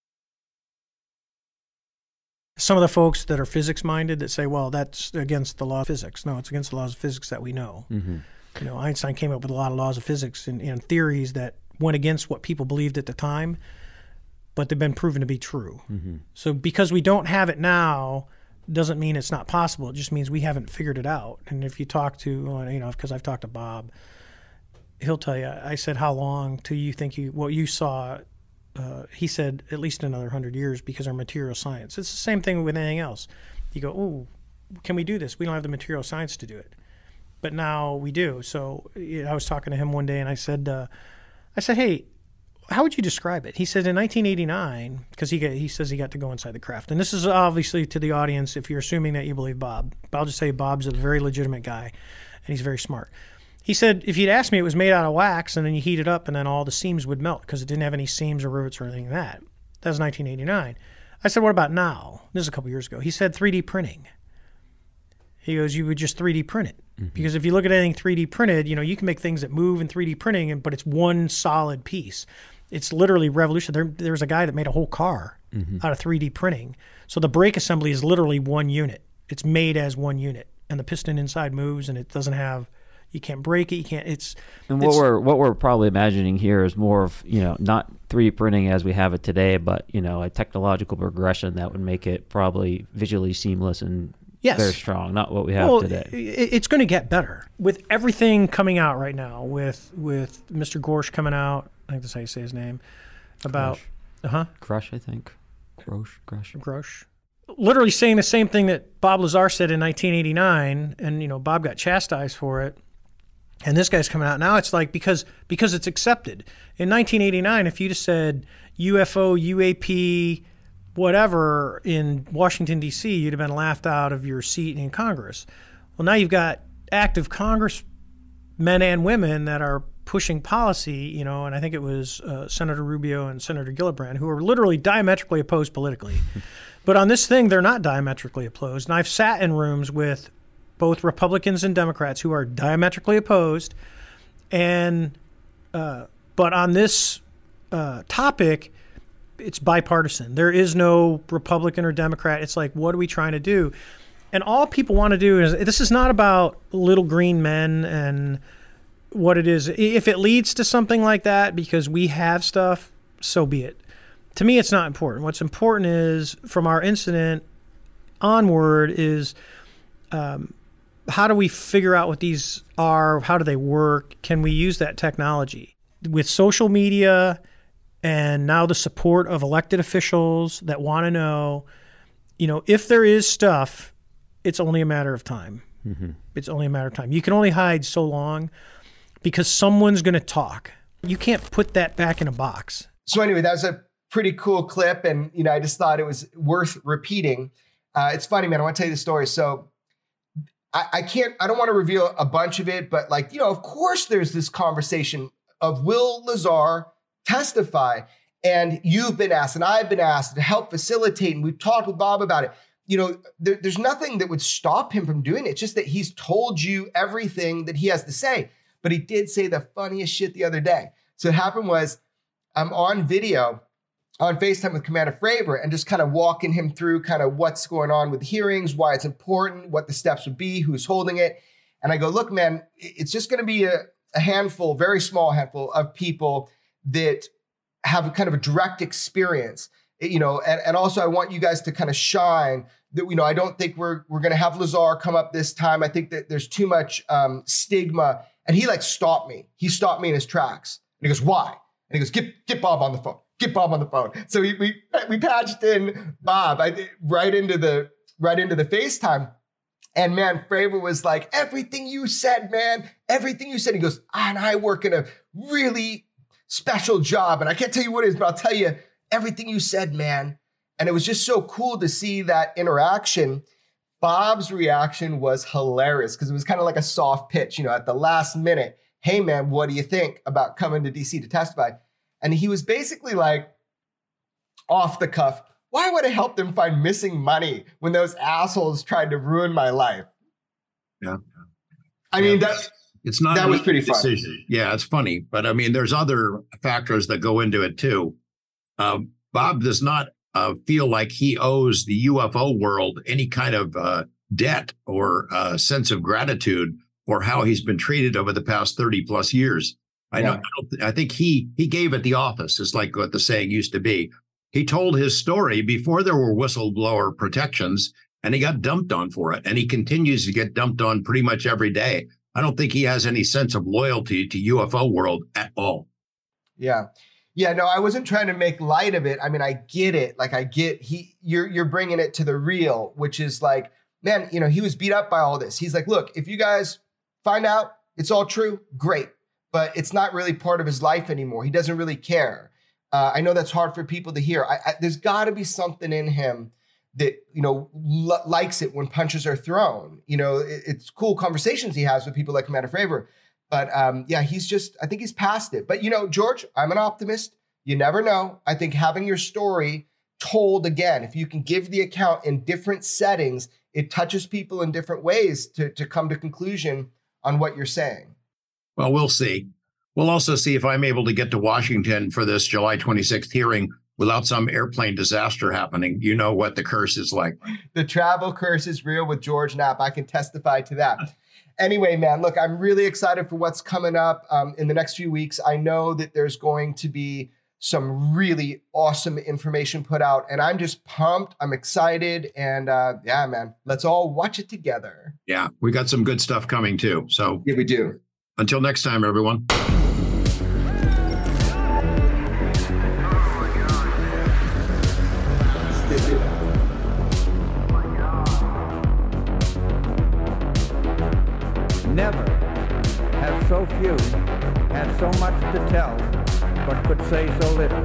Some of the folks that are physics-minded that say, well, that's against the law of physics. No, it's against the laws of physics that we know. Mm-hmm. You know, Einstein came up with a lot of laws of physics and, and theories that went against what people believed at the time, but they've been proven to be true. Mm-hmm. So because we don't have it now doesn't mean it's not possible. It just means we haven't figured it out. And if you talk to, you know, because I've talked to Bob, he'll tell you, I said, how long till you think you, what you saw, uh, he said, at least another hundred years because our material science. It's the same thing with anything else. You go, oh, can we do this? We don't have the material science to do it. But now we do. So you know, I was talking to him one day and I said, uh, I said, hey, how would you describe it? He said in nineteen eighty-nine, because he got, he says he got to go inside the craft. And this is obviously to the audience if you're assuming that you believe Bob. But I'll just say Bob's a very legitimate guy, and he's very smart. He said if you'd asked me, it was made out of wax, and then you heat it up, and then all the seams would melt because it didn't have any seams or rivets or anything like that. That was nineteen eighty-nine. I said, what about now? This is a couple years ago. He said three D printing. He goes, you would just three D print it. Mm-hmm. Because if you look at anything three D printed, you know, you can make things that move in three D printing, but it's one solid piece. It's literally revolutionary. There, there's a guy that made a whole car mm-hmm. out of three D printing. So the brake assembly is literally one unit. It's made as one unit. And the piston inside moves, and it doesn't have, you can't break it, you can't, it's... And what it's, we're what we're probably imagining here is more of, you know, not three D printing as we have it today, but, you know, a technological progression that would make it probably visually seamless and yes. very strong, not what we have well, today. It's going to get better. With everything coming out right now, with with Mister Gorsh coming out, I think that's how you say his name, about... Uh-huh. Grush, I think. Grosh, Grush. Grosh. Literally saying the same thing that Bob Lazar said in nineteen eighty-nine, and, you know, Bob got chastised for it. And this guy's coming out now. It's like because because it's accepted. In nineteen eighty-nine, if you just said U F O, U A P, whatever in Washington, D C, you'd have been laughed out of your seat in Congress. Well, now you've got active congressmen and women that are pushing policy, you know, and I think it was uh, Senator Rubio and Senator Gillibrand, who are literally diametrically opposed politically. But on this thing, they're not diametrically opposed. And I've sat in rooms with both Republicans and Democrats who are diametrically opposed. And uh, but on this uh, topic, it's bipartisan. There is no Republican or Democrat. It's like, what are we trying to do? And all people want to do is, this is not about little green men and what it is. If it leads to something like that because we have stuff, so be it. To me, it's not important. What's important is, from our incident onward, is um, how do we figure out what these are? How do they work? Can we use that technology? With social media and now the support of elected officials that want to know, you know, if there is stuff, it's only a matter of time. Mm-hmm. It's only a matter of time. You can only hide so long because someone's going to talk. You can't put that back in a box. So anyway, that was a pretty cool clip. And, you know, I just thought it was worth repeating. Uh, it's funny, man. I want to tell you the story. So I, I can't, I don't want to reveal a bunch of it, but like, you know, of course there's this conversation of will Lazar testify? And you've been asked, and I've been asked to help facilitate. And we've talked with Bob about it. You know, there, there's nothing that would stop him from doing it. It's just that he's told you everything that he has to say. but he did say the funniest shit the other day. So what happened was I'm on video on FaceTime with Commander Fravor and just kind of walking him through kind of what's going on with hearings, why it's important, what the steps would be, who's holding it. And I go, look, man, it's just going to be a, a handful, very small handful of people that have kind of a direct experience, you know, and, and also I want you guys to kind of shine that, you know, I don't think we're, we're going to have Lazar come up this time. I think that there's too much um, stigma. And he like stopped me. He stopped me in his tracks. And he goes, why? And he goes, get, get Bob on the phone. Get Bob on the phone. So we we, we patched in Bob I, right into the right into the FaceTime. And man, Fravor was like, everything you said, man, everything you said. He goes, ah, and I work in a really special job. And I can't tell you what it is, but I'll tell you everything you said, man. And it was just so cool to see that interaction. Bob's reaction was hilarious because it was kind of like a soft pitch, you know, at the last minute. Hey, man, what do you think about coming to D C to testify? And he was basically like, off the cuff, why would I help them find missing money when those assholes tried to ruin my life? Yeah. I yeah, mean, that, it's not that was pretty funny. Yeah, it's funny. But I mean, there's other factors that go into it too. Uh, Bob does not uh, feel like he owes the U F O world any kind of uh, debt or uh, sense of gratitude for how he's been treated over the past thirty plus years. I know. Yeah. I, don't, I think he he gave at the office. It's like what the saying used to be. He told his story before there were whistleblower protections, and he got dumped on for it. And he continues to get dumped on pretty much every day. I don't think he has any sense of loyalty to U F O world at all. Yeah. Yeah, no, I wasn't trying to make light of it. I mean, I get it. Like I get he you're you're bringing it to the real, which is like, man, you know, he was beat up by all this. He's like, look, if you guys find out it's all true, great. But it's not really part of his life anymore. He doesn't really care. Uh, I know that's hard for people to hear. I, I, there's got to be something in him that, you know, l- likes it when punches are thrown. You know, it, it's cool conversations he has with people like Commander Fravor. But um, yeah, he's just, I think he's past it. But, you know, George, I'm an optimist. You never know. I think having your story told again, if you can give the account in different settings, it touches people in different ways to, to come to conclusion on what you're saying. Well, we'll see. We'll also see if I'm able to get to Washington for this July twenty-sixth hearing without some airplane disaster happening. You know what the curse is like. The travel curse is real with George Knapp. I can testify to that. Anyway, man, look, I'm really excited for what's coming up um, in the next few weeks. I know that there's going to be some really awesome information put out, and I'm just pumped. I'm excited. And uh, yeah, man, let's all watch it together. Yeah, we got some good stuff coming too. So yeah, we do. Until next time, everyone. Never have so few had so much to tell, but could say so little.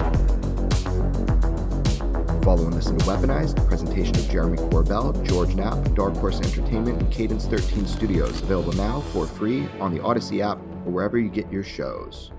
Follow and listen to Weaponized, a presentation of Jeremy Corbell, George Knapp, Dark Horse Entertainment, and Cadence thirteen Studios. Available now for free on the Odyssey app or wherever you get your shows.